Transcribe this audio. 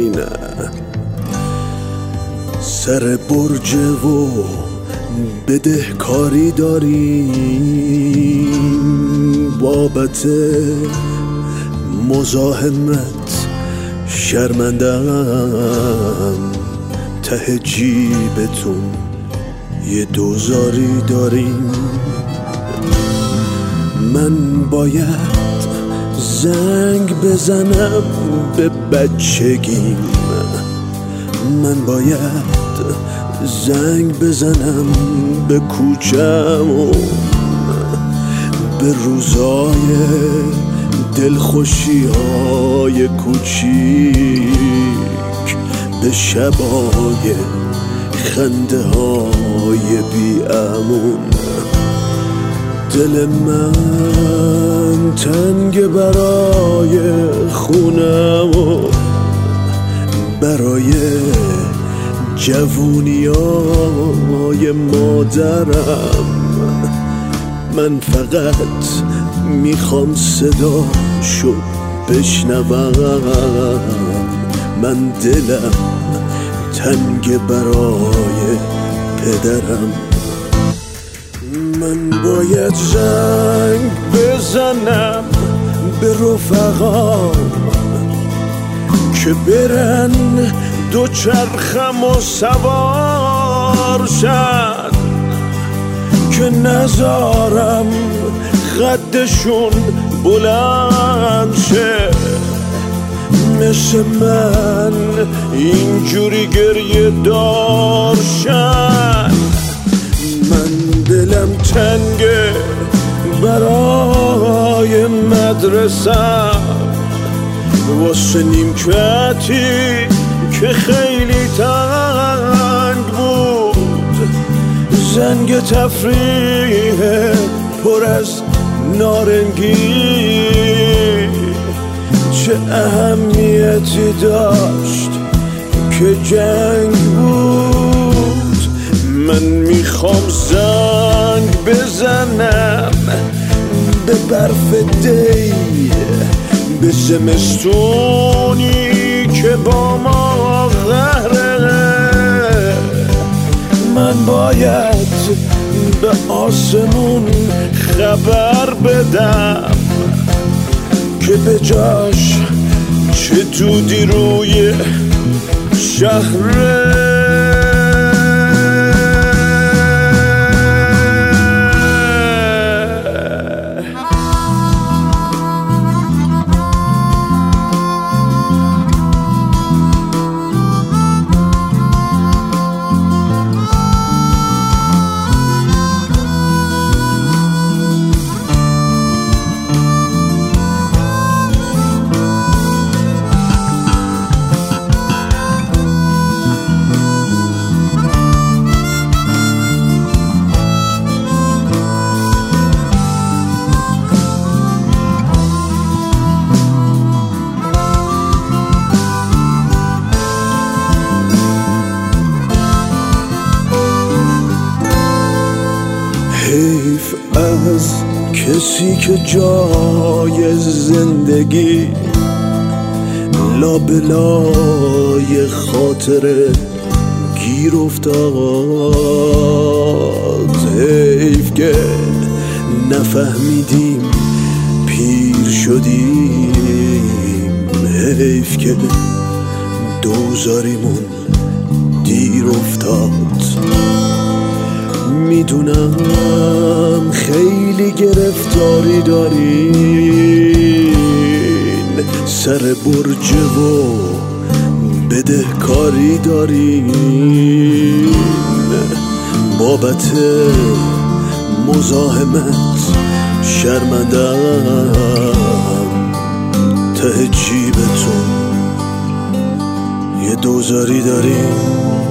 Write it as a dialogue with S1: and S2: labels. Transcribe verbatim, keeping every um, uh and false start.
S1: نه، سر برج و بدهکاری داریم، بابت مزاحمت شرمندم، ته جیبتون یه دوزاری داریم. من باید زنگ بزنم به بچگیم، من باید زنگ بزنم به کوچمون، به روزای دلخوشی های کوچیک، به شبای خنده های بی امون. دل من تنگ برای خونم و برای جوونیای مادرم. من فقط میخوام صداشو بشنوم، من دلم تنگ برای پدرم. من باید زنگ بزنم به رفقام که برن دو چرخم و سوار شد، که نذارم قدشون بلند شه، مثل من اینجوری گریه دار شد. من دلم تنگه برای مدرسم، واسه نیمکتی که خیلی تنگ بود، زنگ تفریح پر از نارنگی چه اهمیتی داشت که جنگ بود. من میخوام زنگ بزنم به برف دی، به زمستونی که با ما قهره. من باید به آسمون خبر بدم که به جاش چه دودی روی شهره. حیف از کسی که جای زندگی لابلای خاطره گیر افتاد. حیف که نفهمیدیم پیر شدیم، حیف که دوزاریمون دیر افتاد. میدونم خیلی گرفتاری دارین، سر برج و بدهکاری دارین، بابت مزاحمت شرمندم، ته جیبتون یه دوزاری دارین.